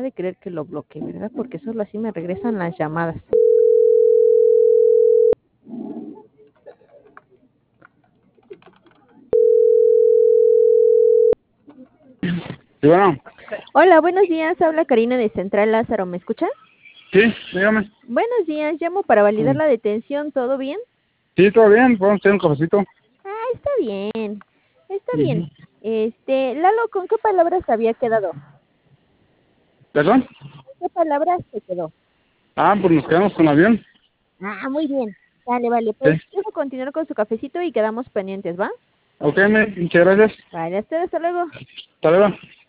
de creer que lo bloqueé, ¿verdad? Porque solo así me regresan las llamadas. Sí, bueno. Hola, buenos días. Habla Karina de Central Lázaro. ¿Me escucha? Sí, dígame. Buenos días. Llamo para validar la detención. ¿Todo bien? Sí, todo bien. ¿Podemos tener un cafecito? Ah, está bien. Está bien. Ujú. Lalo, ¿con qué palabras había quedado? ¿Perdón? ¿Con qué palabras se quedó? Pues nos quedamos con avión. Ah, muy bien. Vale, vale. Sí. Pues dejo continuar con su cafecito y quedamos pendientes, ¿va? Ok, muchas gracias. Vale, hasta luego. Hasta luego.